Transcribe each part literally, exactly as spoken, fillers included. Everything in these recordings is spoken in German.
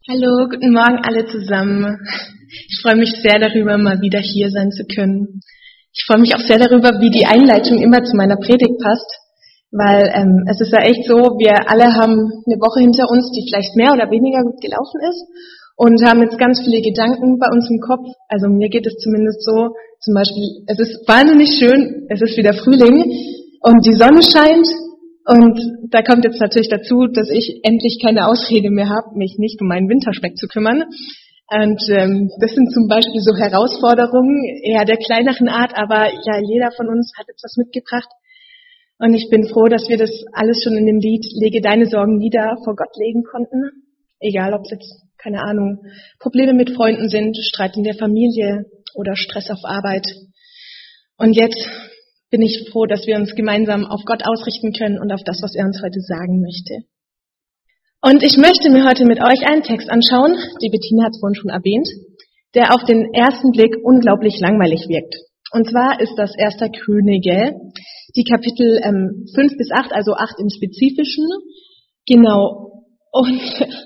Hallo, guten Morgen alle zusammen. Ich freue mich sehr darüber, mal wieder hier sein zu können. Ich freue mich auch sehr darüber, wie die Einleitung immer zu meiner Predigt passt, weil ähm, es ist ja echt so, wir alle haben eine Woche hinter uns, die vielleicht mehr oder weniger gut gelaufen ist und haben jetzt ganz viele Gedanken bei uns im Kopf. Also mir geht es zumindest so, zum Beispiel, es ist wahnsinnig schön, es ist wieder Frühling und die Sonne scheint. Und da kommt jetzt natürlich dazu, dass ich endlich keine Ausrede mehr habe, mich nicht um meinen Winterspeck zu kümmern. Und ähm, das sind zum Beispiel so Herausforderungen, eher der kleineren Art, aber ja, jeder von uns hat jetzt was mitgebracht. Und ich bin froh, dass wir das alles schon in dem Lied Lege deine Sorgen nieder vor Gott legen konnten. Egal, ob es jetzt, keine Ahnung, Probleme mit Freunden sind, Streit in der Familie oder Stress auf Arbeit. Und jetzt bin ich froh, dass wir uns gemeinsam auf Gott ausrichten können und auf das, was er uns heute sagen möchte. Und ich möchte mir heute mit euch einen Text anschauen, die Bettina hat es vorhin schon erwähnt, der auf den ersten Blick unglaublich langweilig wirkt. Und zwar ist das erster Könige, die Kapitel ähm, fünf bis acht, also acht im Spezifischen. Genau. Und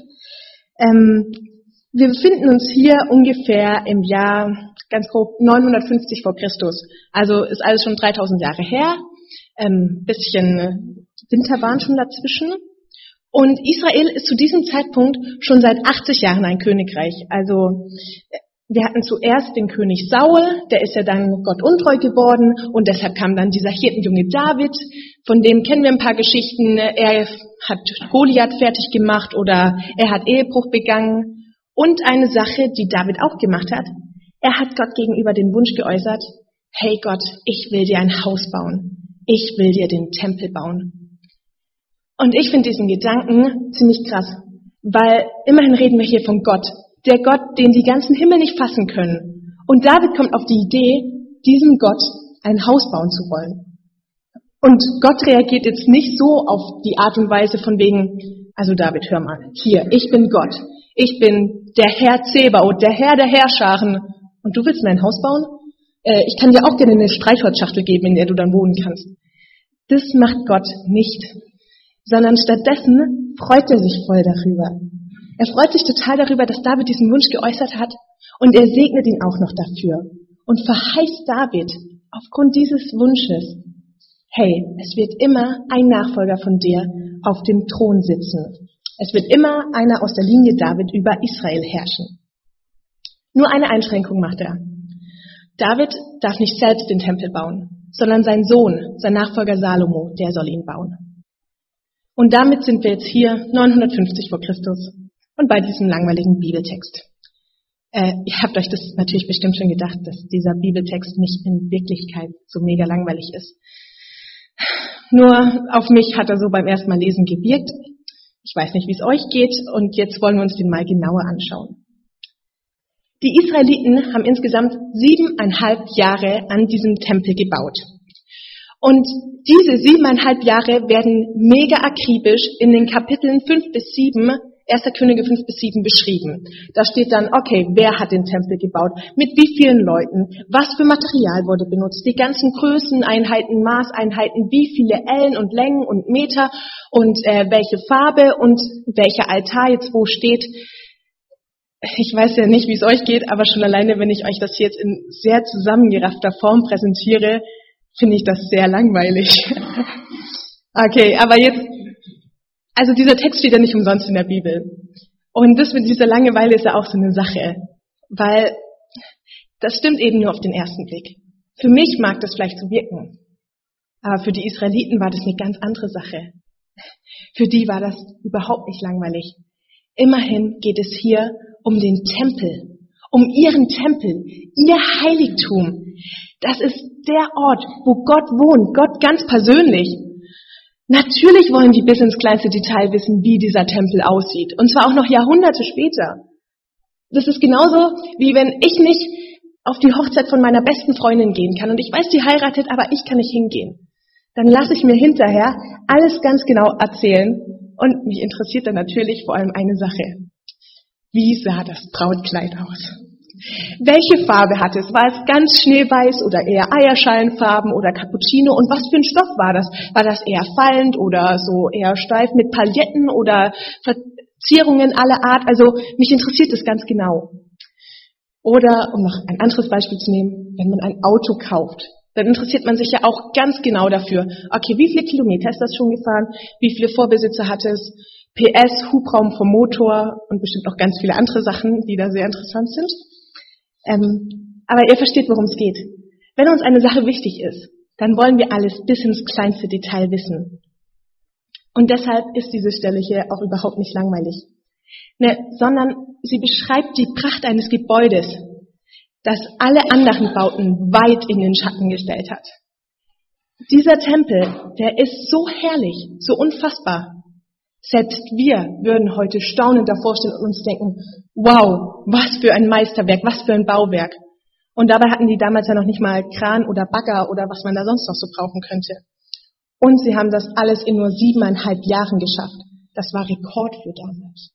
ähm, wir befinden uns hier ungefähr im Jahr, ganz grob, neunhundertfünfzig vor Christus. Also ist alles schon dreitausend Jahre her. Ähm, bisschen Winter waren schon dazwischen. Und Israel ist zu diesem Zeitpunkt schon seit achtzig Jahren ein Königreich. Also wir hatten zuerst den König Saul, der ist ja dann Gott untreu geworden und deshalb kam dann dieser Hirtenjunge David, von dem kennen wir ein paar Geschichten. Er hat Goliath fertig gemacht oder er hat Ehebruch begangen. Und eine Sache, die David auch gemacht hat, er hat Gott gegenüber den Wunsch geäußert, hey Gott, ich will dir ein Haus bauen. Ich will dir den Tempel bauen. Und ich finde diesen Gedanken ziemlich krass, weil immerhin reden wir hier von Gott, der Gott, den die ganzen Himmel nicht fassen können. Und David kommt auf die Idee, diesem Gott ein Haus bauen zu wollen. Und Gott reagiert jetzt nicht so auf die Art und Weise von wegen, also David, hör mal, hier, ich bin Gott. Ich bin der Herr Zebaoth, der Herr der Herrscharen. Und du willst mir ein Haus bauen? Äh, ich kann dir auch gerne eine Streichholzschachtel geben, in der du dann wohnen kannst. Das macht Gott nicht. Sondern stattdessen freut er sich voll darüber. Er freut sich total darüber, dass David diesen Wunsch geäußert hat. Und er segnet ihn auch noch dafür. Und verheißt David aufgrund dieses Wunsches, hey, es wird immer ein Nachfolger von dir auf dem Thron sitzen. Es wird immer einer aus der Linie David über Israel herrschen. Nur eine Einschränkung macht er. David darf nicht selbst den Tempel bauen, sondern sein Sohn, sein Nachfolger Salomo, der soll ihn bauen. Und damit sind wir jetzt hier neunhundertfünfzig vor Christus und bei diesem langweiligen Bibeltext. Äh, ihr habt euch das natürlich bestimmt schon gedacht, dass dieser Bibeltext nicht in Wirklichkeit so mega langweilig ist. Nur auf mich hat er so beim ersten Mal lesen gewirkt. Ich weiß nicht, wie es euch geht, und jetzt wollen wir uns den mal genauer anschauen. Die Israeliten haben insgesamt siebeneinhalb Jahre an diesem Tempel gebaut. Und diese siebeneinhalb Jahre werden mega akribisch in den Kapiteln fünf bis sieben, erster Könige fünf bis sieben beschrieben. Da steht dann, okay, wer hat den Tempel gebaut, mit wie vielen Leuten, was für Material wurde benutzt, die ganzen Größeneinheiten, Maßeinheiten, wie viele Ellen und Längen und Meter und äh, welche Farbe und welcher Altar jetzt wo steht. Ich weiß ja nicht, wie es euch geht, aber schon alleine, wenn ich euch das jetzt in sehr zusammengeraffter Form präsentiere, finde ich das sehr langweilig. Okay, aber jetzt, also dieser Text steht ja nicht umsonst in der Bibel. Und das mit dieser Langeweile ist ja auch so eine Sache, weil das stimmt eben nur auf den ersten Blick. Für mich mag das vielleicht so wirken, aber für die Israeliten war das eine ganz andere Sache. Für die war das überhaupt nicht langweilig. Immerhin geht es hier um den Tempel, um ihren Tempel, ihr Heiligtum. Das ist der Ort, wo Gott wohnt, Gott ganz persönlich. Natürlich wollen die bis ins kleinste Detail wissen, wie dieser Tempel aussieht. Und zwar auch noch Jahrhunderte später. Das ist genauso, wie wenn ich nicht auf die Hochzeit von meiner besten Freundin gehen kann. Und ich weiß, die heiratet, aber ich kann nicht hingehen. Dann lasse ich mir hinterher alles ganz genau erzählen. Und mich interessiert dann natürlich vor allem eine Sache. Wie sah das Brautkleid aus? Welche Farbe hatte es? War es ganz schneeweiß oder eher Eierschalenfarben oder Cappuccino? Und was für ein Stoff war das? War das eher fallend oder so eher steif mit Pailletten oder Zierungen aller Art, also mich interessiert das ganz genau. Oder, um noch ein anderes Beispiel zu nehmen, wenn man ein Auto kauft, dann interessiert man sich ja auch ganz genau dafür. Okay, wie viele Kilometer ist das schon gefahren? Wie viele Vorbesitzer hat es? P S, Hubraum vom Motor und bestimmt noch ganz viele andere Sachen, die da sehr interessant sind. Ähm, aber ihr versteht, worum es geht. Wenn uns eine Sache wichtig ist, dann wollen wir alles bis ins kleinste Detail wissen. Und deshalb ist diese Stelle hier auch überhaupt nicht langweilig. Ne, sondern sie beschreibt die Pracht eines Gebäudes, das alle anderen Bauten weit in den Schatten gestellt hat. Dieser Tempel, der ist so herrlich, so unfassbar. Selbst wir würden heute staunend davor stehen und uns denken, wow, was für ein Meisterwerk, was für ein Bauwerk. Und dabei hatten die damals ja noch nicht mal Kran oder Bagger oder was man da sonst noch so brauchen könnte. Und sie haben das alles in nur siebeneinhalb Jahren geschafft. Das war Rekord für damals.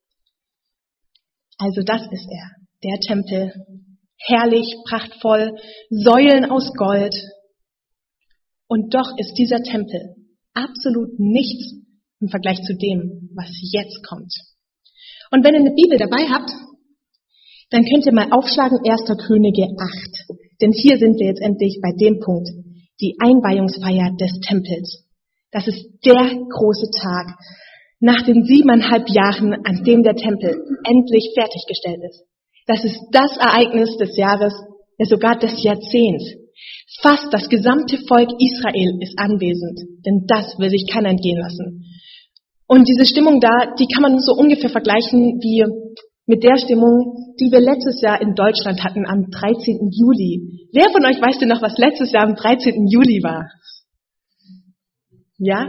Also das ist er, der Tempel. Herrlich, prachtvoll, Säulen aus Gold. Und doch ist dieser Tempel absolut nichts im Vergleich zu dem, was jetzt kommt. Und wenn ihr eine Bibel dabei habt, dann könnt ihr mal aufschlagen erster Könige acht. Denn hier sind wir jetzt endlich bei dem Punkt, die Einweihungsfeier des Tempels. Das ist der große Tag nach den siebeneinhalb Jahren, an dem der Tempel endlich fertiggestellt ist. Das ist das Ereignis des Jahres, ja sogar des Jahrzehnts. Fast das gesamte Volk Israel ist anwesend, denn das will sich keiner entgehen lassen. Und diese Stimmung da, die kann man so ungefähr vergleichen wie mit der Stimmung, die wir letztes Jahr in Deutschland hatten am dreizehnten Juli. Wer von euch weiß denn noch, was letztes Jahr am dreizehnten Juli war? Ja?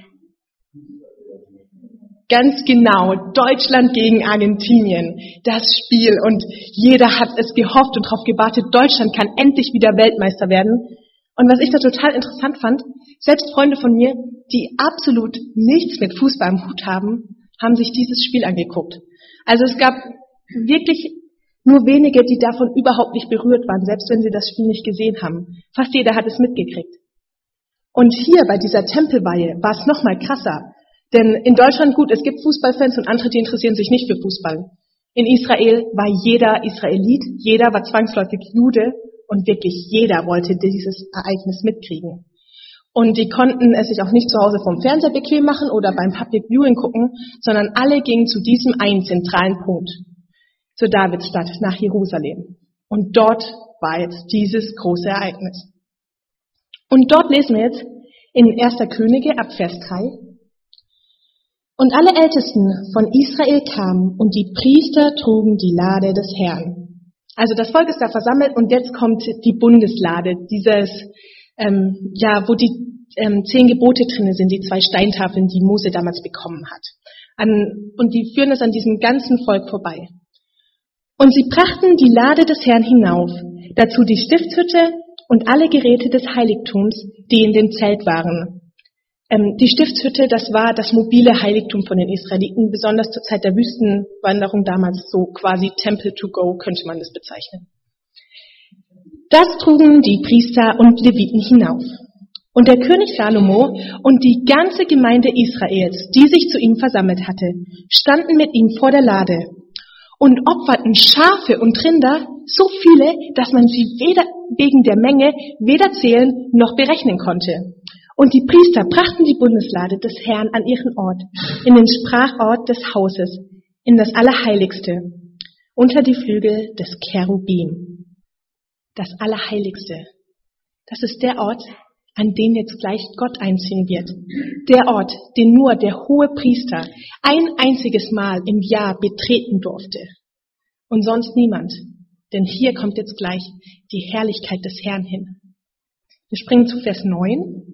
Ganz genau, Deutschland gegen Argentinien, das Spiel. Und jeder hat es gehofft und darauf gewartet, Deutschland kann endlich wieder Weltmeister werden. Und was ich da total interessant fand, selbst Freunde von mir, die absolut nichts mit Fußball am Hut haben, haben sich dieses Spiel angeguckt. Also es gab wirklich nur wenige, die davon überhaupt nicht berührt waren, selbst wenn sie das Spiel nicht gesehen haben. Fast jeder hat es mitgekriegt. Und hier bei dieser Tempelweihe war es noch mal krasser. Denn in Deutschland, gut, es gibt Fußballfans und andere, die interessieren sich nicht für Fußball. In Israel war jeder Israelit, jeder war zwangsläufig Jude und wirklich jeder wollte dieses Ereignis mitkriegen. Und die konnten es sich auch nicht zu Hause vom Fernseher bequem machen oder beim Public Viewing gucken, sondern alle gingen zu diesem einen zentralen Punkt, zur Davidstadt nach Jerusalem. Und dort war jetzt dieses große Ereignis. Und dort lesen wir jetzt in erster Könige ab Vers drei. Und alle Ältesten von Israel kamen und die Priester trugen die Lade des Herrn. Also das Volk ist da versammelt und jetzt kommt die Bundeslade, dieses, ähm, ja, wo die ähm, zehn Gebote drin sind, die zwei Steintafeln, die Mose damals bekommen hat. An, und die führen es an diesem ganzen Volk vorbei. Und sie brachten die Lade des Herrn hinauf, dazu die Stiftshütte und alle Geräte des Heiligtums, die in dem Zelt waren. Die Stiftshütte, das war das mobile Heiligtum von den Israeliten, besonders zur Zeit der Wüstenwanderung damals, so quasi Temple to go, könnte man das bezeichnen. Das trugen die Priester und Leviten hinauf. Und der König Salomo und die ganze Gemeinde Israels, die sich zu ihm versammelt hatte, standen mit ihm vor der Lade und opferten Schafe und Rinder, so viele, dass man sie weder wegen der Menge weder zählen noch berechnen konnte. Und die Priester brachten die Bundeslade des Herrn an ihren Ort, in den Sprachort des Hauses, in das Allerheiligste, unter die Flügel des Cherubim. Das Allerheiligste, das ist der Ort, an den jetzt gleich Gott einziehen wird. Der Ort, den nur der hohe Priester ein einziges Mal im Jahr betreten durfte. Und sonst niemand. Denn hier kommt jetzt gleich die Herrlichkeit des Herrn hin. Wir springen zu Vers neun.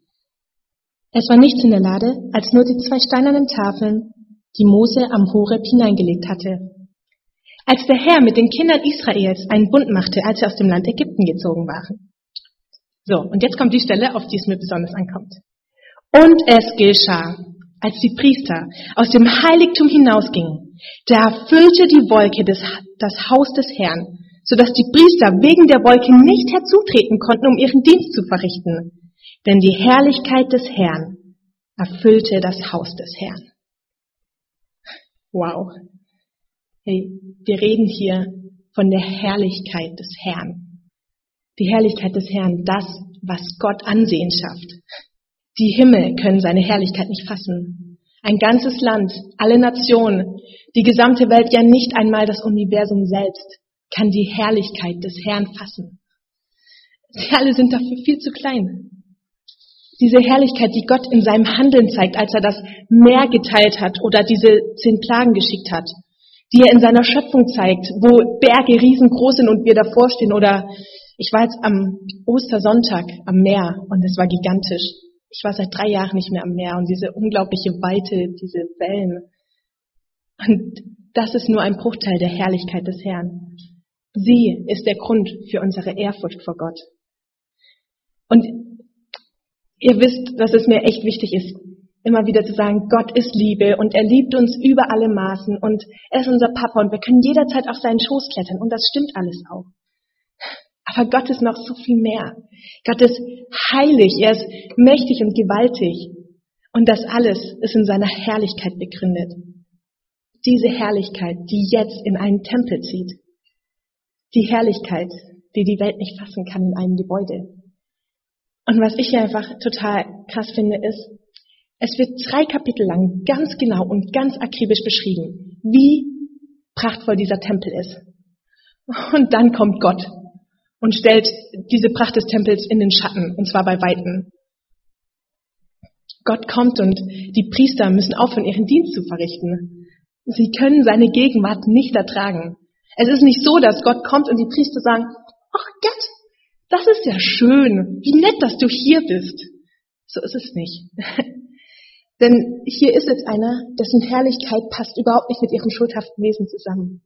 Es war nichts in der Lade, als nur die zwei steinernen Tafeln, die Mose am Horeb hineingelegt hatte. Als der Herr mit den Kindern Israels einen Bund machte, als sie aus dem Land Ägypten gezogen waren. So, und jetzt kommt die Stelle, auf die es mir besonders ankommt. Und es geschah, als die Priester aus dem Heiligtum hinausgingen, da erfüllte die Wolke des, das Haus des Herrn, sodass die Priester wegen der Wolke nicht herzutreten konnten, um ihren Dienst zu verrichten. Denn die Herrlichkeit des Herrn erfüllte das Haus des Herrn. Wow. Hey, wir reden hier von der Herrlichkeit des Herrn. Die Herrlichkeit des Herrn, das, was Gott Ansehen schafft. Die Himmel können seine Herrlichkeit nicht fassen. Ein ganzes Land, alle Nationen, die gesamte Welt, ja nicht einmal das Universum selbst, kann die Herrlichkeit des Herrn fassen. Sie alle sind dafür viel zu klein. Diese Herrlichkeit, die Gott in seinem Handeln zeigt, als er das Meer geteilt hat oder diese zehn Plagen geschickt hat, die er in seiner Schöpfung zeigt, wo Berge riesengroß sind und wir davor stehen. Oder ich war jetzt am Ostersonntag am Meer und es war gigantisch. Ich war seit drei Jahren nicht mehr am Meer und diese unglaubliche Weite, diese Wellen. Und das ist nur ein Bruchteil der Herrlichkeit des Herrn. Sie ist der Grund für unsere Ehrfurcht vor Gott. Und ihr wisst, dass es mir echt wichtig ist, immer wieder zu sagen, Gott ist Liebe und er liebt uns über alle Maßen und er ist unser Papa und wir können jederzeit auf seinen Schoß klettern und das stimmt alles auch. Aber Gott ist noch so viel mehr. Gott ist heilig, er ist mächtig und gewaltig und das alles ist in seiner Herrlichkeit begründet. Diese Herrlichkeit, die jetzt in einen Tempel zieht. Die Herrlichkeit, die die Welt nicht fassen kann in einem Gebäude. Und was ich hier einfach total krass finde, ist, es wird drei Kapitel lang ganz genau und ganz akribisch beschrieben, wie prachtvoll dieser Tempel ist. Und dann kommt Gott und stellt diese Pracht des Tempels in den Schatten, und zwar bei Weitem. Gott kommt und die Priester müssen aufhören, ihren Dienst zu verrichten. Sie können seine Gegenwart nicht ertragen. Es ist nicht so, dass Gott kommt und die Priester sagen, ach Gott, das ist ja schön, wie nett, dass du hier bist. So ist es nicht. Denn hier ist jetzt einer, dessen Herrlichkeit passt überhaupt nicht mit ihrem schuldhaften Wesen zusammen.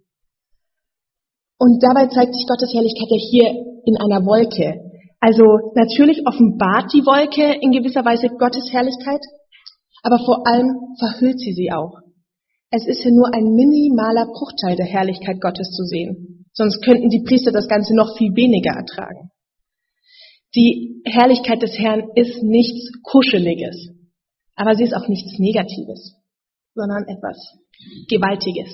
Und dabei zeigt sich Gottes Herrlichkeit ja hier in einer Wolke. Also natürlich offenbart die Wolke in gewisser Weise Gottes Herrlichkeit, aber vor allem verhüllt sie sie auch. Es ist hier nur ein minimaler Bruchteil der Herrlichkeit Gottes zu sehen. Sonst könnten die Priester das Ganze noch viel weniger ertragen. Die Herrlichkeit des Herrn ist nichts Kuscheliges, aber sie ist auch nichts Negatives, sondern etwas Gewaltiges.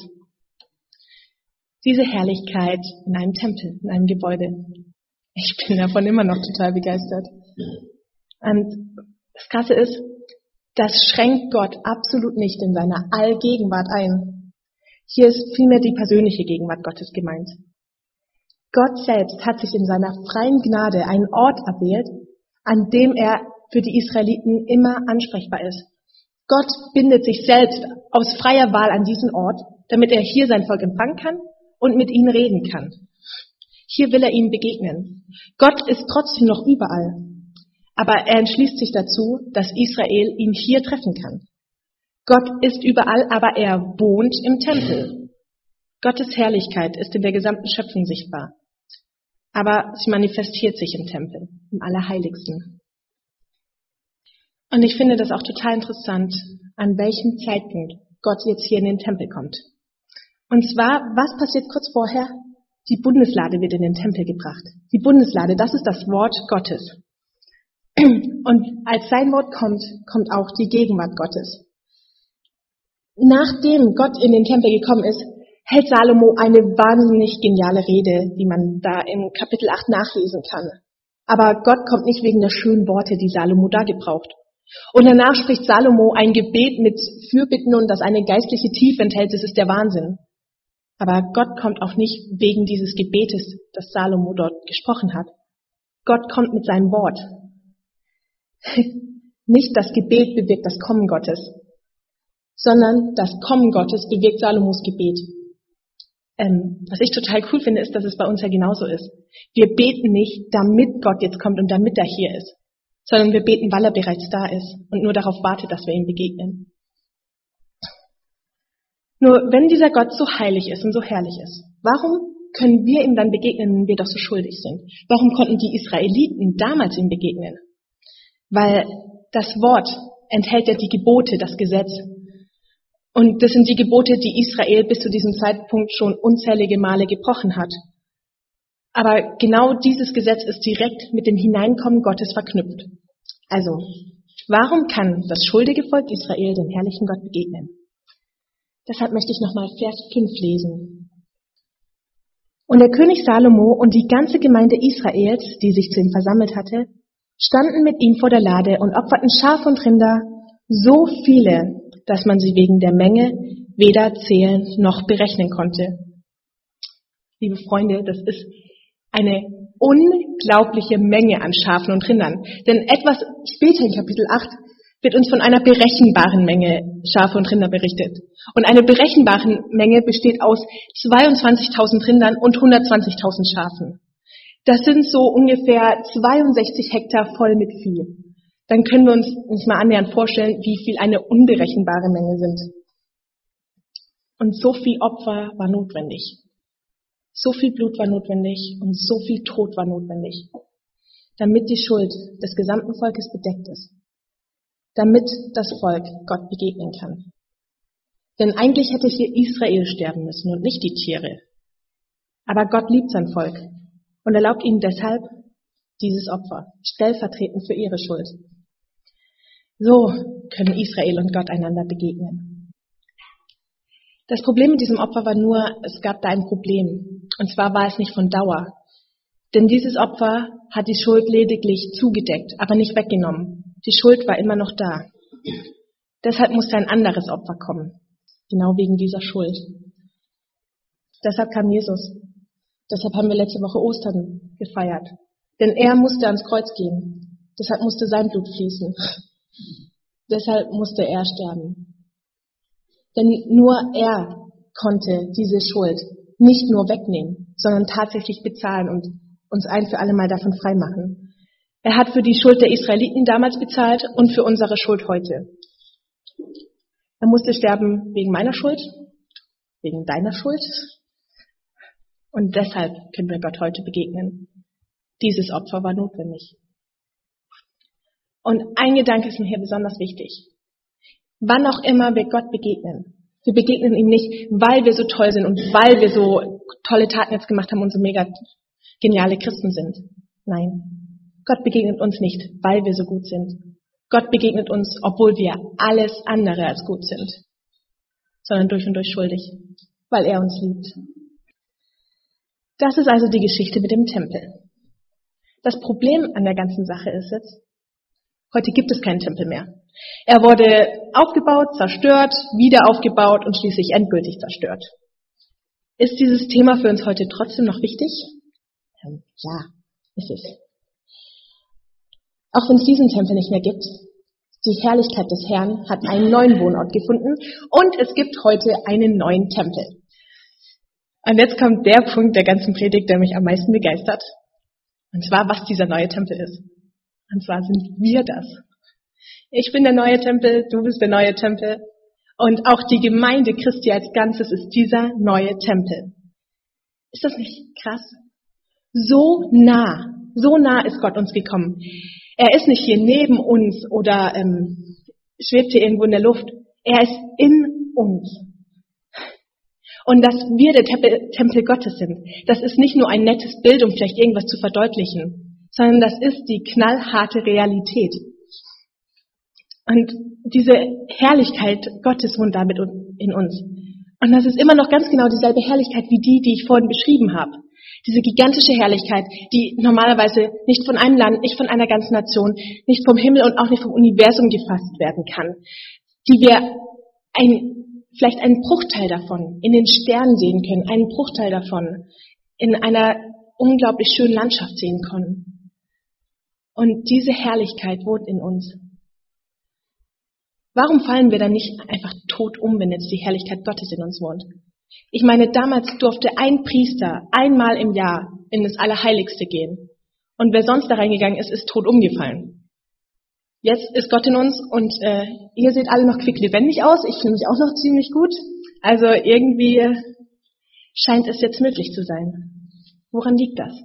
Diese Herrlichkeit in einem Tempel, in einem Gebäude. Ich bin davon immer noch total begeistert. Und das Krasse ist, das schränkt Gott absolut nicht in seiner Allgegenwart ein. Hier ist vielmehr die persönliche Gegenwart Gottes gemeint. Gott selbst hat sich in seiner freien Gnade einen Ort erwählt, an dem er für die Israeliten immer ansprechbar ist. Gott bindet sich selbst aus freier Wahl an diesen Ort, damit er hier sein Volk empfangen kann und mit ihnen reden kann. Hier will er ihnen begegnen. Gott ist trotzdem noch überall, aber er entschließt sich dazu, dass Israel ihn hier treffen kann. Gott ist überall, aber er wohnt im Tempel. Gottes Herrlichkeit ist in der gesamten Schöpfung sichtbar, aber sie manifestiert sich im Tempel, im Allerheiligsten. Und ich finde das auch total interessant, an welchem Zeitpunkt Gott jetzt hier in den Tempel kommt. Und zwar, was passiert kurz vorher? Die Bundeslade wird in den Tempel gebracht. Die Bundeslade, das ist das Wort Gottes. Und als sein Wort kommt, kommt auch die Gegenwart Gottes. Nachdem Gott in den Tempel gekommen ist, hält Salomo eine wahnsinnig geniale Rede, die man da in Kapitel acht nachlesen kann. Aber Gott kommt nicht wegen der schönen Worte, die Salomo da gebraucht. Und danach spricht Salomo ein Gebet mit Fürbitten und das eine geistliche Tiefe enthält, das ist der Wahnsinn. Aber Gott kommt auch nicht wegen dieses Gebetes, das Salomo dort gesprochen hat. Gott kommt mit seinem Wort. Nicht das Gebet bewirkt das Kommen Gottes, sondern das Kommen Gottes bewirkt Salomos Gebet. Ähm, was ich total cool finde, ist, dass es bei uns ja genauso ist. Wir beten nicht, damit Gott jetzt kommt und damit er hier ist, sondern wir beten, weil er bereits da ist und nur darauf wartet, dass wir ihm begegnen. Nur wenn dieser Gott so heilig ist und so herrlich ist, warum können wir ihm dann begegnen, wenn wir doch so schuldig sind? Warum konnten die Israeliten damals ihm begegnen? Weil das Wort enthält ja die Gebote, das Gesetz. Und das sind die Gebote, die Israel bis zu diesem Zeitpunkt schon unzählige Male gebrochen hat. Aber genau dieses Gesetz ist direkt mit dem Hineinkommen Gottes verknüpft. Also, warum kann das schuldige Volk Israel dem herrlichen Gott begegnen? Deshalb möchte ich nochmal Vers fünf lesen. Und der König Salomo und die ganze Gemeinde Israels, die sich zu ihm versammelt hatte, standen mit ihm vor der Lade und opferten Schaf und Rinder, so viele, dass man sie wegen der Menge weder zählen noch berechnen konnte. Liebe Freunde, das ist eine unglaubliche Menge an Schafen und Rindern. Denn etwas später in Kapitel acht wird uns von einer berechenbaren Menge Schafe und Rinder berichtet. Und eine berechenbare Menge besteht aus zweiundzwanzigtausend Rindern und hundertzwanzigtausend Schafen. Das sind so ungefähr zweiundsechzig Hektar voll mit Vieh. Dann können wir uns, uns mal annähernd vorstellen, wie viel eine unberechenbare Menge sind. Und so viel Opfer war notwendig. So viel Blut war notwendig und so viel Tod war notwendig, damit die Schuld des gesamten Volkes bedeckt ist. Damit das Volk Gott begegnen kann. Denn eigentlich hätte hier Israel sterben müssen und nicht die Tiere. Aber Gott liebt sein Volk und erlaubt ihnen deshalb dieses Opfer, stellvertretend für ihre Schuld. So können Israel und Gott einander begegnen. Das Problem mit diesem Opfer war nur, es gab da ein Problem. Und zwar war es nicht von Dauer. Denn dieses Opfer hat die Schuld lediglich zugedeckt, aber nicht weggenommen. Die Schuld war immer noch da. Deshalb musste ein anderes Opfer kommen. Genau wegen dieser Schuld. Deshalb kam Jesus. Deshalb haben wir letzte Woche Ostern gefeiert. Denn er musste ans Kreuz gehen. Deshalb musste sein Blut fließen. Deshalb musste er sterben. Denn nur er konnte diese Schuld nicht nur wegnehmen, sondern tatsächlich bezahlen und uns ein für alle Mal davon freimachen. Er hat für die Schuld der Israeliten damals bezahlt und für unsere Schuld heute. Er musste sterben wegen meiner Schuld, wegen deiner Schuld. Und deshalb können wir Gott heute begegnen. Dieses Opfer war notwendig. Und ein Gedanke ist mir hier besonders wichtig. Wann auch immer wir Gott begegnen, wir begegnen ihm nicht, weil wir so toll sind und weil wir so tolle Taten jetzt gemacht haben und so mega geniale Christen sind. Nein, Gott begegnet uns nicht, weil wir so gut sind. Gott begegnet uns, obwohl wir alles andere als gut sind, sondern durch und durch schuldig, weil er uns liebt. Das ist also die Geschichte mit dem Tempel. Das Problem an der ganzen Sache ist jetzt, heute gibt es keinen Tempel mehr. Er wurde aufgebaut, zerstört, wieder aufgebaut und schließlich endgültig zerstört. Ist dieses Thema für uns heute trotzdem noch wichtig? Ähm, ja, ist es. Auch wenn es diesen Tempel nicht mehr gibt, die Herrlichkeit des Herrn hat einen neuen Wohnort gefunden und es gibt heute einen neuen Tempel. Und jetzt kommt der Punkt der ganzen Predigt, der mich am meisten begeistert. Und zwar, was dieser neue Tempel ist. Und zwar sind wir das. Ich bin der neue Tempel, du bist der neue Tempel. Und auch die Gemeinde Christi als Ganzes ist dieser neue Tempel. Ist das nicht krass? So nah, so nah ist Gott uns gekommen. Er ist nicht hier neben uns oder ähm, schwebt hier irgendwo in der Luft. Er ist in uns. Und dass wir der Tempel, Tempel Gottes sind, das ist nicht nur ein nettes Bild, um vielleicht irgendwas zu verdeutlichen, sondern das ist die knallharte Realität. Und diese Herrlichkeit Gottes wohnt damit in uns. Und das ist immer noch ganz genau dieselbe Herrlichkeit wie die, die ich vorhin beschrieben habe. Diese gigantische Herrlichkeit, die normalerweise nicht von einem Land, nicht von einer ganzen Nation, nicht vom Himmel und auch nicht vom Universum gefasst werden kann. Die wir ein, vielleicht einen Bruchteil davon in den Sternen sehen können, einen Bruchteil davon in einer unglaublich schönen Landschaft sehen können. Und diese Herrlichkeit wohnt in uns. Warum fallen wir dann nicht einfach tot um, wenn jetzt die Herrlichkeit Gottes in uns wohnt? Ich meine, damals durfte ein Priester einmal im Jahr in das Allerheiligste gehen. Und wer sonst da reingegangen ist, ist tot umgefallen. Jetzt ist Gott in uns und äh, ihr seht alle noch quicklebendig aus. Ich fühle mich auch noch ziemlich gut. Also irgendwie scheint es jetzt möglich zu sein. Woran liegt das?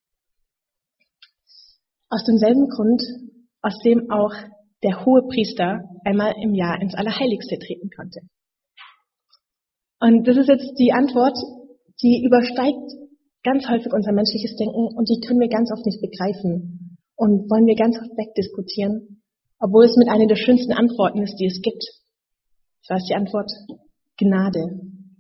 Aus demselben Grund, aus dem auch der Hohepriester einmal im Jahr ins Allerheiligste treten konnte. Und das ist jetzt die Antwort, die übersteigt ganz häufig unser menschliches Denken und die können wir ganz oft nicht begreifen und wollen wir ganz oft wegdiskutieren, obwohl es mit einer der schönsten Antworten ist, die es gibt. Was ist die Antwort? Gnade.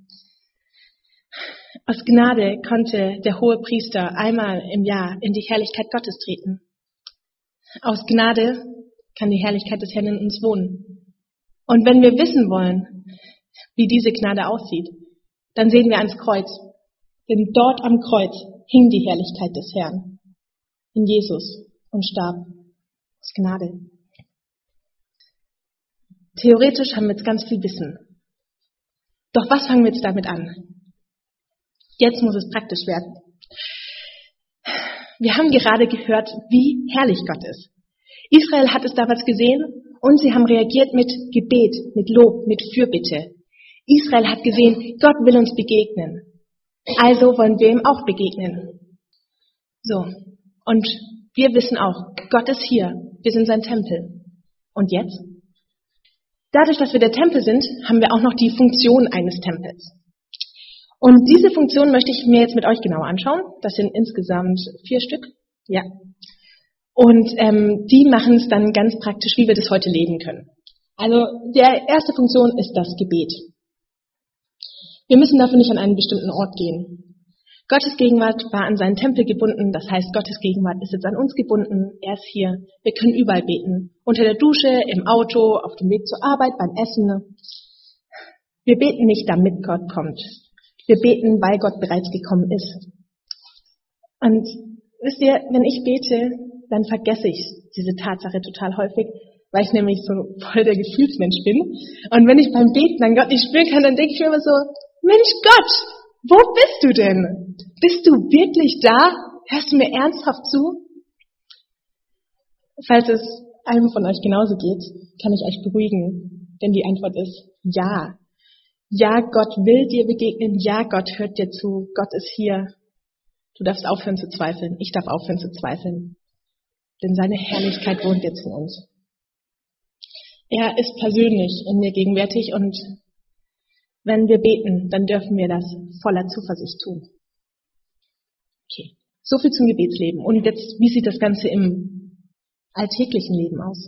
Aus Gnade konnte der hohe Priester einmal im Jahr in die Herrlichkeit Gottes treten. Aus Gnade kann die Herrlichkeit des Herrn in uns wohnen. Und wenn wir wissen wollen, wie diese Gnade aussieht, dann sehen wir ans Kreuz. Denn dort am Kreuz hing die Herrlichkeit des Herrn in Jesus und starb aus Gnade. Theoretisch haben wir jetzt ganz viel Wissen. Doch was fangen wir jetzt damit an? Jetzt muss es praktisch werden. Wir haben gerade gehört, wie herrlich Gott ist. Israel hat es damals gesehen und sie haben reagiert mit Gebet, mit Lob, mit Fürbitte. Israel hat gesehen, Gott will uns begegnen. Also wollen wir ihm auch begegnen. So, und wir wissen auch, Gott ist hier, wir sind sein Tempel. Und jetzt? Dadurch, dass wir der Tempel sind, haben wir auch noch die Funktion eines Tempels. Und diese Funktion möchte ich mir jetzt mit euch genauer anschauen. Das sind insgesamt vier Stück. Ja. Und ähm, die machen es dann ganz praktisch, wie wir das heute leben können. Also der erste Funktion ist das Gebet. Wir müssen dafür nicht an einen bestimmten Ort gehen. Gottes Gegenwart war an seinen Tempel gebunden, das heißt, Gottes Gegenwart ist jetzt an uns gebunden, er ist hier. Wir können überall beten. Unter der Dusche, im Auto, auf dem Weg zur Arbeit, beim Essen. Wir beten nicht, damit Gott kommt. Wir beten, weil Gott bereits gekommen ist. Und wisst ihr, wenn ich bete, dann vergesse ich diese Tatsache total häufig, weil ich nämlich so voll der Gefühlsmensch bin. Und wenn ich beim Beten dann Gott nicht spüren kann, dann denke ich mir immer so, Mensch Gott, wo bist du denn? Bist du wirklich da? Hörst du mir ernsthaft zu? Falls es einem von euch genauso geht, kann ich euch beruhigen, denn die Antwort ist ja. Ja, Gott will dir begegnen. Ja, Gott hört dir zu. Gott ist hier. Du darfst aufhören zu zweifeln. Ich darf aufhören zu zweifeln. Denn seine Herrlichkeit wohnt jetzt in uns. Er ist persönlich in mir gegenwärtig und wenn wir beten, dann dürfen wir das voller Zuversicht tun. Okay, so viel zum Gebetsleben. Und jetzt, wie sieht das Ganze im alltäglichen Leben aus?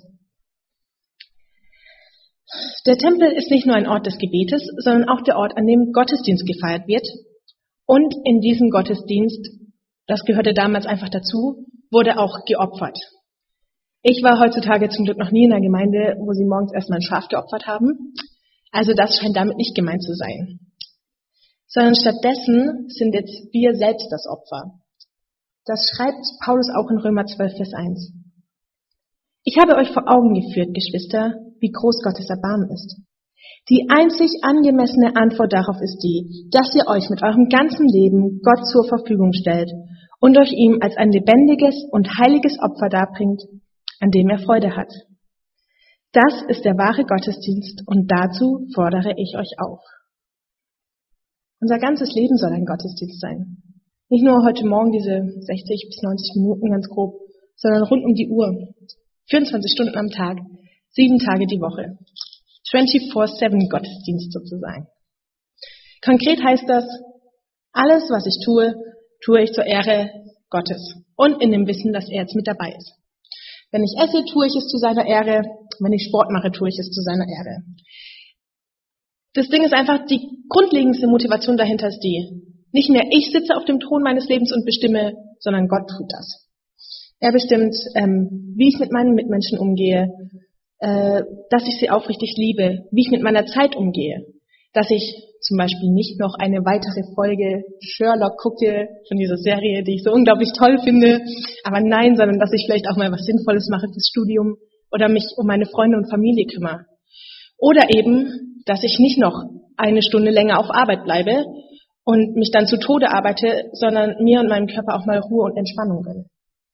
Der Tempel ist nicht nur ein Ort des Gebetes, sondern auch der Ort, an dem Gottesdienst gefeiert wird. Und in diesem Gottesdienst, das gehörte damals einfach dazu, wurde auch geopfert. Ich war heutzutage zum Glück noch nie in einer Gemeinde, wo sie morgens erstmal ein Schaf geopfert haben. Also das scheint damit nicht gemeint zu sein. Sondern stattdessen sind jetzt wir selbst das Opfer. Das schreibt Paulus auch in Römer zwölf, Vers eins. Ich habe euch vor Augen geführt, Geschwister, wie groß Gottes Erbarmen ist. Die einzig angemessene Antwort darauf ist die, dass ihr euch mit eurem ganzen Leben Gott zur Verfügung stellt und euch ihm als ein lebendiges und heiliges Opfer darbringt, an dem er Freude hat. Das ist der wahre Gottesdienst und dazu fordere ich euch auf. Unser ganzes Leben soll ein Gottesdienst sein. Nicht nur heute Morgen diese sechzig bis neunzig Minuten ganz grob, sondern rund um die Uhr. vierundzwanzig Stunden am Tag, sieben Tage die Woche. vierundzwanzig sieben Gottesdienst sozusagen. Konkret heißt das, alles, was ich tue, tue ich zur Ehre Gottes und in dem Wissen, dass er jetzt mit dabei ist. Wenn ich esse, tue ich es zu seiner Ehre. Wenn ich Sport mache, tue ich es zu seiner Ehre. Das Ding ist einfach, die grundlegendste Motivation dahinter ist die, nicht mehr ich sitze auf dem Thron meines Lebens und bestimme, sondern Gott tut das. Er bestimmt, ähm, wie ich mit meinen Mitmenschen umgehe, äh, dass ich sie aufrichtig liebe, wie ich mit meiner Zeit umgehe, dass ich zum Beispiel nicht noch eine weitere Folge Sherlock gucke von dieser Serie, die ich so unglaublich toll finde, aber nein, sondern dass ich vielleicht auch mal was Sinnvolles mache fürs Studium oder mich um meine Freunde und Familie kümmere. Oder eben, dass ich nicht noch eine Stunde länger auf Arbeit bleibe und mich dann zu Tode arbeite, sondern mir und meinem Körper auch mal Ruhe und Entspannung gönne.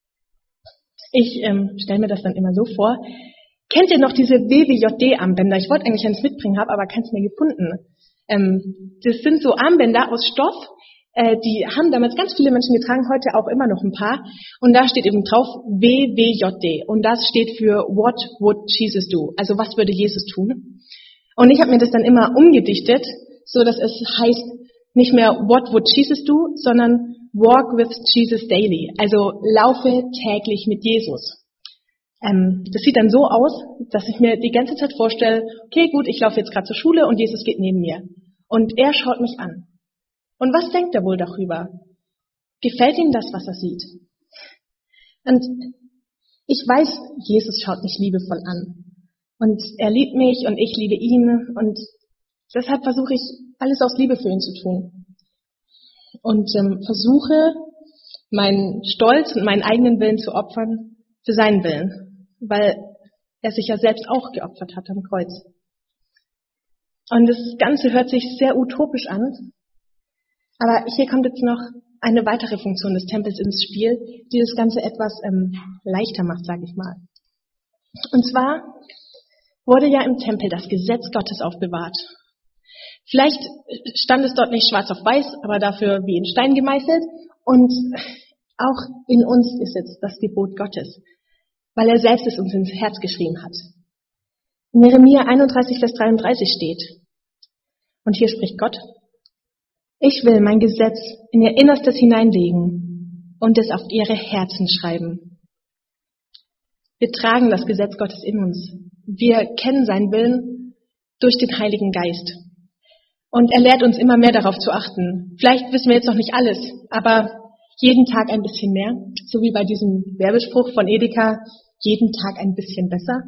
Ich ähm, stelle mir das dann immer so vor. Kennt ihr noch diese W W J D-Armbänder? Ich wollte eigentlich eins mitbringen, habe aber keins mehr gefunden. Ähm, das sind so Armbänder aus Stoff, äh, die haben damals ganz viele Menschen getragen, heute auch immer noch ein paar. Und da steht eben drauf W W J D. Und das steht für What would Jesus do? Also was würde Jesus tun? Und ich habe mir das dann immer umgedichtet, so dass es heißt nicht mehr What would Jesus do, sondern Walk with Jesus daily. Also laufe täglich mit Jesus. Ähm, das sieht dann so aus, dass ich mir die ganze Zeit vorstelle, okay, gut, ich laufe jetzt gerade zur Schule und Jesus geht neben mir. Und er schaut mich an. Und was denkt er wohl darüber? Gefällt ihm das, was er sieht? Und ich weiß, Jesus schaut mich liebevoll an. Und er liebt mich und ich liebe ihn. Und deshalb versuche ich, alles aus Liebe für ihn zu tun. Und ähm, versuche, meinen Stolz und meinen eigenen Willen zu opfern für seinen Willen. Weil er sich ja selbst auch geopfert hat am Kreuz. Und das Ganze hört sich sehr utopisch an. Aber hier kommt jetzt noch eine weitere Funktion des Tempels ins Spiel, die das Ganze etwas ähm, leichter macht, sage ich mal. Und zwar wurde ja im Tempel das Gesetz Gottes aufbewahrt. Vielleicht stand es dort nicht schwarz auf weiß, aber dafür wie in Stein gemeißelt. Und auch in uns ist jetzt das Gebot Gottes, weil er selbst es uns ins Herz geschrieben hat. In Jeremia einunddreißig, Vers dreiunddreißig steht, und hier spricht Gott, ich will mein Gesetz in ihr Innerstes hineinlegen und es auf ihre Herzen schreiben. Wir tragen das Gesetz Gottes in uns. Wir kennen seinen Willen durch den Heiligen Geist. Und er lehrt uns immer mehr darauf zu achten. Vielleicht wissen wir jetzt noch nicht alles, aber jeden Tag ein bisschen mehr. So wie bei diesem Werbespruch von Edeka, jeden Tag ein bisschen besser.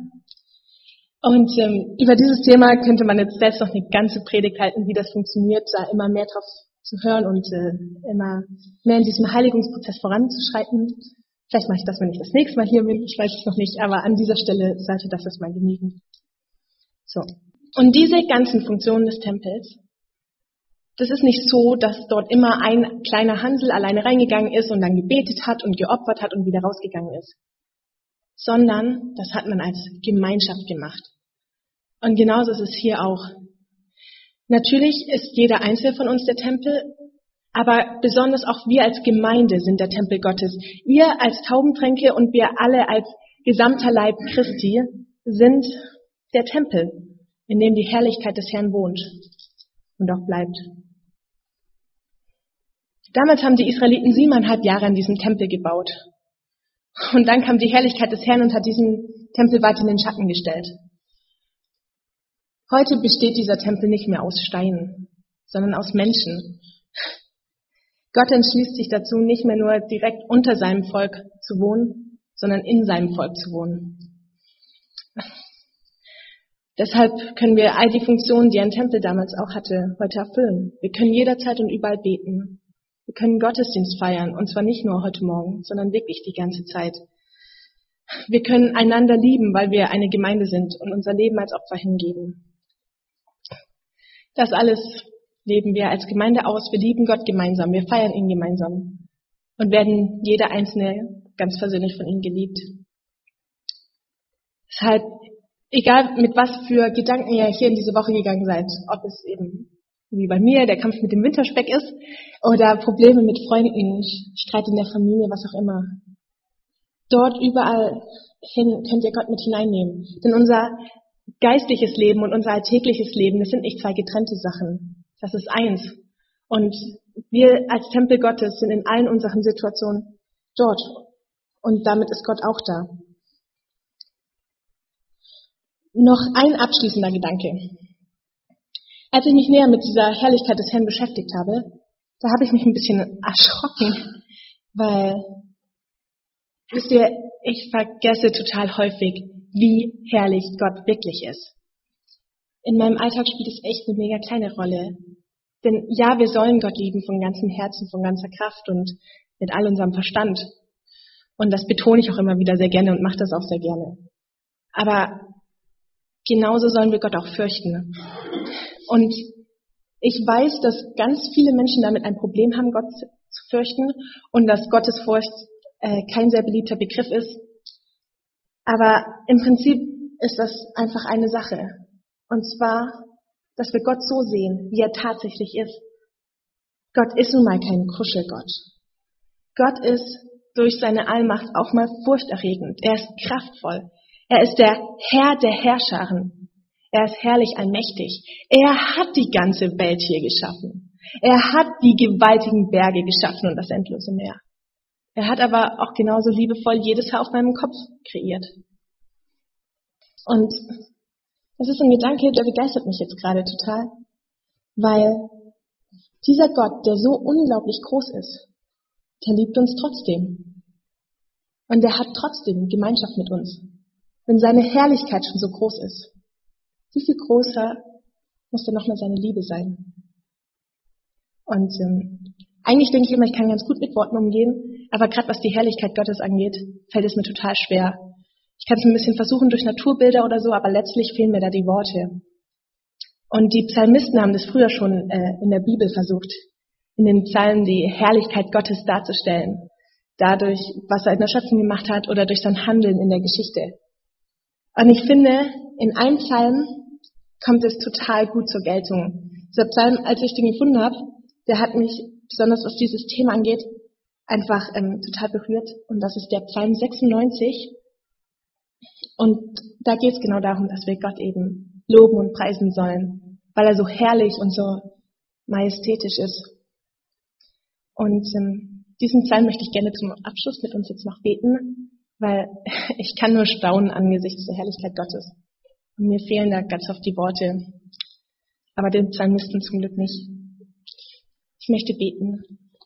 Und ähm, über dieses Thema könnte man jetzt selbst noch eine ganze Predigt halten, wie das funktioniert, da immer mehr drauf zu hören und äh, immer mehr in diesem Heiligungsprozess voranzuschreiten. Vielleicht mache ich das, wenn ich das nächste Mal hier bin, ich weiß es noch nicht, aber an dieser Stelle sollte das erstmal genügen. So. Und diese ganzen Funktionen des Tempels, das ist nicht so, dass dort immer ein kleiner Hansel alleine reingegangen ist und dann gebetet hat und geopfert hat und wieder rausgegangen ist. Sondern das hat man als Gemeinschaft gemacht. Und genauso ist es hier auch. Natürlich ist jeder Einzelne von uns der Tempel, aber besonders auch wir als Gemeinde sind der Tempel Gottes. Ihr als Taubentränke und wir alle als gesamter Leib Christi sind der Tempel, in dem die Herrlichkeit des Herrn wohnt und auch bleibt. Damals haben die Israeliten siebeneinhalb Jahre an diesem Tempel gebaut. Und dann kam die Herrlichkeit des Herrn und hat diesen Tempel weiter in den Schatten gestellt. Heute besteht dieser Tempel nicht mehr aus Steinen, sondern aus Menschen. Gott entschließt sich dazu, nicht mehr nur direkt unter seinem Volk zu wohnen, sondern in seinem Volk zu wohnen. Deshalb können wir all die Funktionen, die ein Tempel damals auch hatte, heute erfüllen. Wir können jederzeit und überall beten. Wir können Gottesdienst feiern, und zwar nicht nur heute Morgen, sondern wirklich die ganze Zeit. Wir können einander lieben, weil wir eine Gemeinde sind und unser Leben als Opfer hingeben. Das alles leben wir als Gemeinde aus. Wir lieben Gott gemeinsam, wir feiern ihn gemeinsam und werden jeder Einzelne ganz persönlich von ihm geliebt. Deshalb, egal mit was für Gedanken ihr hier in diese Woche gegangen seid, ob es eben wie bei mir der Kampf mit dem Winterspeck ist oder Probleme mit Freunden, Streit in der Familie, was auch immer. Dort überall hin könnt ihr Gott mit hineinnehmen. Denn unser geistliches Leben und unser alltägliches Leben, das sind nicht zwei getrennte Sachen. Das ist eins. Und wir als Tempel Gottes sind in allen unseren Situationen dort. Und damit ist Gott auch da. Noch ein abschließender Gedanke. Als ich mich näher mit dieser Herrlichkeit des Herrn beschäftigt habe, da habe ich mich ein bisschen erschrocken, weil, wisst ihr, ich vergesse total häufig, wie herrlich Gott wirklich ist. In meinem Alltag spielt es echt eine mega kleine Rolle. Denn ja, wir sollen Gott lieben von ganzem Herzen, von ganzer Kraft und mit all unserem Verstand. Und das betone ich auch immer wieder sehr gerne und mache das auch sehr gerne. Aber genauso sollen wir Gott auch fürchten. Und ich weiß, dass ganz viele Menschen damit ein Problem haben, Gott zu fürchten und dass Gottesfurcht äh, kein sehr beliebter Begriff ist. Aber im Prinzip ist das einfach eine Sache. Und zwar, dass wir Gott so sehen, wie er tatsächlich ist. Gott ist nun mal kein Kuschelgott. Gott ist durch seine Allmacht auch mal furchterregend. Er ist kraftvoll. Er ist der Herr der Herrscharen. Er ist herrlich allmächtig. Er hat die ganze Welt hier geschaffen. Er hat die gewaltigen Berge geschaffen und das endlose Meer. Er hat aber auch genauso liebevoll jedes Haar auf meinem Kopf kreiert. Und das ist ein Gedanke, der begeistert mich jetzt gerade total. Weil dieser Gott, der so unglaublich groß ist, der liebt uns trotzdem. Und der hat trotzdem Gemeinschaft mit uns. Wenn seine Herrlichkeit schon so groß ist, wie viel größer muss dann nochmal seine Liebe sein? Und ähm, eigentlich denke ich immer, ich kann ganz gut mit Worten umgehen, aber gerade was die Herrlichkeit Gottes angeht, fällt es mir total schwer. Ich kann es ein bisschen versuchen durch Naturbilder oder so, aber letztlich fehlen mir da die Worte. Und die Psalmisten haben das früher schon äh, in der Bibel versucht, in den Psalmen die Herrlichkeit Gottes darzustellen. Dadurch, was er in der Schöpfung gemacht hat oder durch sein Handeln in der Geschichte. Und ich finde, in einem Psalm kommt es total gut zur Geltung. Dieser Psalm, als ich den gefunden habe, der hat mich, besonders was dieses Thema angeht, einfach ähm, total berührt. Und das ist der Psalm sechsundneunzig. Und da geht es genau darum, dass wir Gott eben loben und preisen sollen, weil er so herrlich und so majestätisch ist. Und ähm, diesen Psalm möchte ich gerne zum Abschluss mit uns jetzt noch beten, weil ich kann nur staunen angesichts der Herrlichkeit Gottes. Und mir fehlen da ganz oft die Worte, aber den Psalmisten zum Glück nicht. Ich möchte beten.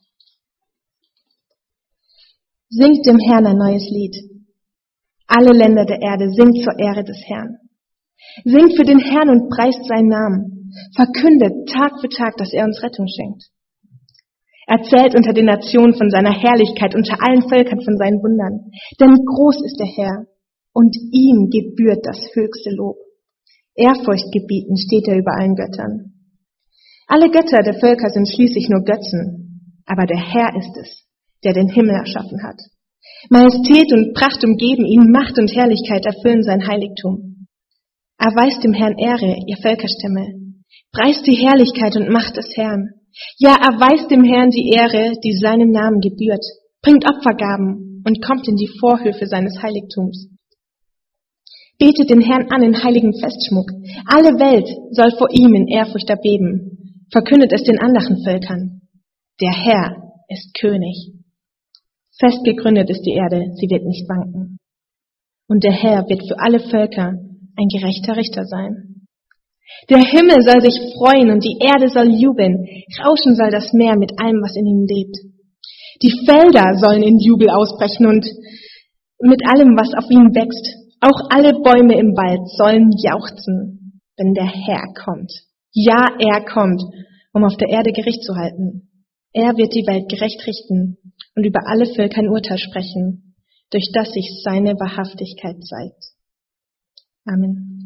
Singt dem Herrn ein neues Lied. Alle Länder der Erde, singt zur Ehre des Herrn. Singt für den Herrn und preist seinen Namen. Verkündet Tag für Tag, dass er uns Rettung schenkt. Erzählt unter den Nationen von seiner Herrlichkeit, unter allen Völkern von seinen Wundern. Denn groß ist der Herr und ihm gebührt das höchste Lob. Ehrfurcht gebieten steht er über allen Göttern. Alle Götter der Völker sind schließlich nur Götzen, aber der Herr ist es, der den Himmel erschaffen hat. Majestät und Pracht umgeben ihn, Macht und Herrlichkeit erfüllen sein Heiligtum. Erweist dem Herrn Ehre, ihr Völkerstämme. Preist die Herrlichkeit und Macht des Herrn. Ja, erweist dem Herrn die Ehre, die seinem Namen gebührt. Bringt Opfergaben und kommt in die Vorhöfe seines Heiligtums. Betet den Herrn an in heiligen Festschmuck. Alle Welt soll vor ihm in Ehrfurcht erbeben. Verkündet es den anderen Völkern. Der Herr ist König. Fest gegründet ist die Erde, sie wird nicht wanken. Und der Herr wird für alle Völker ein gerechter Richter sein. Der Himmel soll sich freuen und die Erde soll jubeln. Rauschen soll das Meer mit allem, was in ihm lebt. Die Felder sollen in Jubel ausbrechen und mit allem, was auf ihnen wächst. Auch alle Bäume im Wald sollen jauchzen, wenn der Herr kommt. Ja, er kommt, um auf der Erde Gericht zu halten. Er wird die Welt gerecht richten und über alle Völker ein Urteil sprechen, durch das sich seine Wahrhaftigkeit zeigt. Amen.